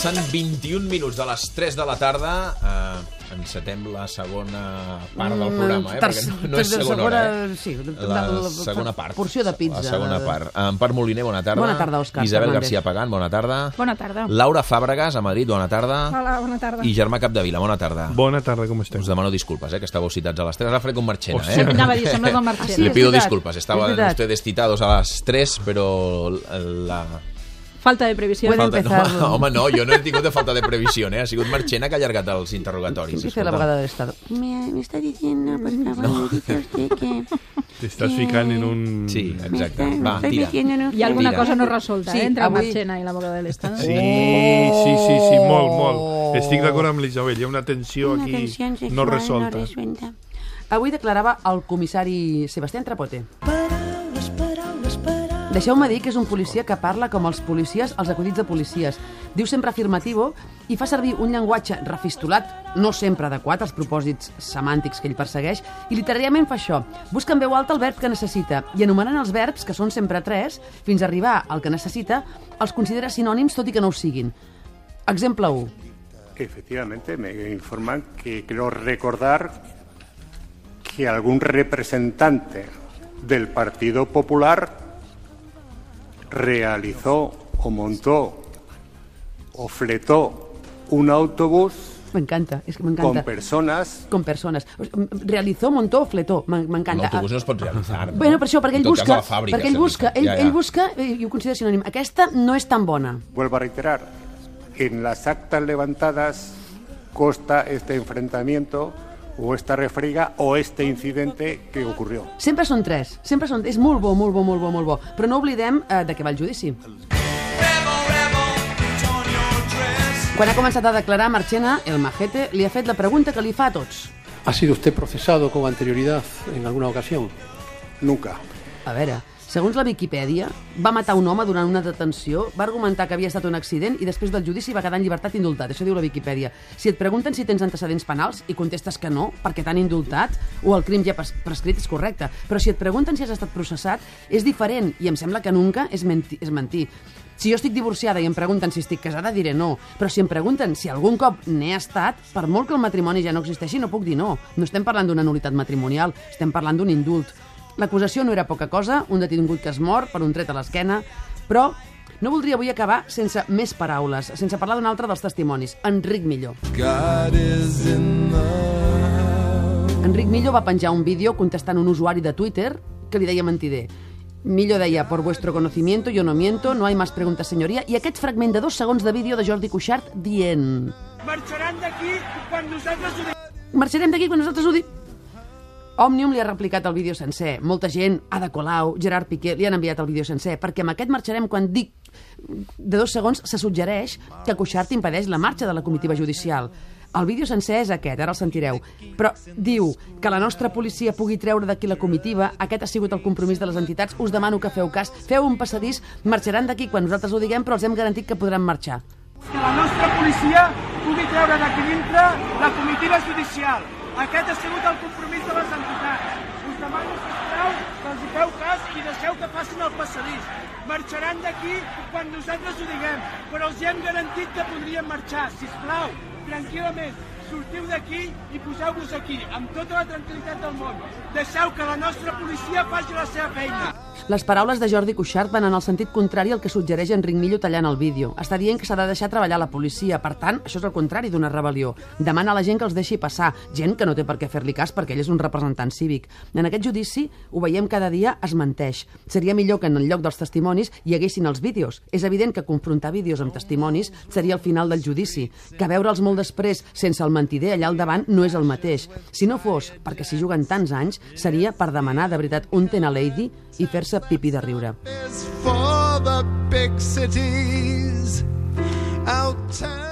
Passen 21 minuts de les 3 de la tarda. Encetem la segona part del programa, perquè no és segona hora. Sí, la segona part. Porció de pizza. La segona part. Empar Moliner, bona tarda. Bona tarda, Òscar. Isabel García Pagán, bona tarda. Bona tarda. Laura Fàbregas, a Madrid, bona tarda. Hola, bona tarda. I Germà Capdevila, bona tarda. Bona tarda, com esteu? Us demano disculpas, que estàveu citats a les 3. Ara faré con Marchena, Anava a dir, sembles el Marchena. Le pido disculpas. Estaban ustedes citados a las 3, pero la... Falta de previsió. No, home, no, jo no he tingut de falta de previsió, Ha sigut Marchena que ha allargat els interrogatoris. Dice la abogada del Estado. Me está diciendo, por favor, dice usted que... T'estàs ficant en un... Sí, exacte. Va, tira. Hi ha alguna cosa no resolta, entre avui... Marchena i l'abogada de l'Estado. Sí, molt. Estic d'acord amb l'Isabel, hi ha una tensió aquí no resolta. Avui declarava el comissari Sebastián Trapote. Deixeu-me dir que és un policia que parla com els policies, els acudits de policies. Diu sempre afirmativo i fa servir un llenguatge refistolat, no sempre adequat als propòsits semàntics que ell persegueix, i literàriament fa això. Busca en veu alta el verb que necessita i anomenant els verbs, que són sempre 3, fins a arribar al que necessita, els considera sinònims tot i que no ho siguin. Exemple 1. Efectivamente, me informan que creo recordar que algún representante del Partido Popular realizó o montó o fletó un autobús M'encanta. con personas. Con persones. Realizó, montó o fletó. M'encanta. L'autobús no es pot realitzar. Bueno, per això, perquè ell busca, fàbrica, ell busca i ho considera sinònim. Aquesta no és tan bona. Vuelvo a reiterar, en las actas levantadas consta este enfrentamiento o esta refriega o este incidente que ocurrió. Sempre són 3. És molt bo. Però no oblidem de què va el judici. Quan ha començat a declarar Marchena, el majete li ha fet la pregunta que li fa a tots. ¿Ha sido usted procesado con anterioridad en alguna ocasión? Nunca. A veure, segons la Viquipèdia, va matar un home durant una detenció, va argumentar que havia estat un accident i després del judici va quedar en llibertat indultat. Això diu la Viquipèdia. Si et pregunten si tens antecedents penals i contestes que no, perquè t'han indultat, o el crim ja prescrit, és correcte. Però si et pregunten si has estat processat, és diferent, i em sembla que nunca és mentir. Si jo estic divorciada i em pregunten si estic casada, diré no. Però si em pregunten si algun cop n'he estat, per molt que el matrimoni ja no existeixi, no puc dir no. No estem parlant d'una nul·litat matrimonial, estem parlant d'un indult. L'acusació no era poca cosa, un detingut que es mor per un tret a l'esquena, però no voldria avui acabar sense més paraules, sense parlar d'un altre dels testimonis, Enric Millo. Enric Millo va penjar un vídeo contestant un usuari de Twitter que li deia mentider. Millo deia, por vuestro conocimiento, yo no miento, no hay más preguntas, señoría, i aquest fragment de 2 segons de vídeo de Jordi Cuixart dient... Marxarem d'aquí quan nosaltres ho diguem. Òmnium li ha replicat el vídeo sencer. Molta gent, Ada Colau, Gerard Piqué, li han enviat el vídeo sencer, perquè amb aquest marxarem quan dic de 2 segons se suggereix que Cuixart impedeix la marxa de la comitiva judicial. El vídeo sencer és aquest, ara el sentireu. Però diu que la nostra policia pugui treure d'aquí la comitiva, aquest ha sigut el compromís de les entitats, us demano que feu cas, feu un passadís, marxaran d'aquí quan nosaltres ho diguem, però els hem garantit que podran marxar. Que la nostra policia pugui treure d'aquí dintre la comitiva judicial. Aquest ha sigut el compromís de les entitats. Us demano, sisplau, que els hi feu cas i deixeu que facin el passadís. Marxaran d'aquí quan nosaltres ho diguem, però els hem garantit que podrien marxar. Sisplau, tranquil·lament, sortiu d'aquí i poseu-vos aquí, amb tota la tranquil·litat del món. Deixeu que la nostra policia faci la seva feina. Les paraules de Jordi Cuixart van en el sentit contrari al que suggereix Enric Millo tallant el vídeo. Està dient que s'ha de deixar treballar la policia. Per tant, això és el contrari d'una rebel·lió. Demana a la gent que els deixi passar. Gent que no té per què fer-li cas perquè ell és un representant cívic. En aquest judici, ho veiem cada dia, es menteix. Seria millor que en el lloc dels testimonis hi haguessin els vídeos. És evident que confrontar vídeos amb testimonis seria el final del judici. Que veure'ls molt després sense el mentider allà al davant no és el mateix. Si no fos perquè s'hi juguen tants anys, seria per demanar de veritat un Tena Lady i fer-se pipí de riure.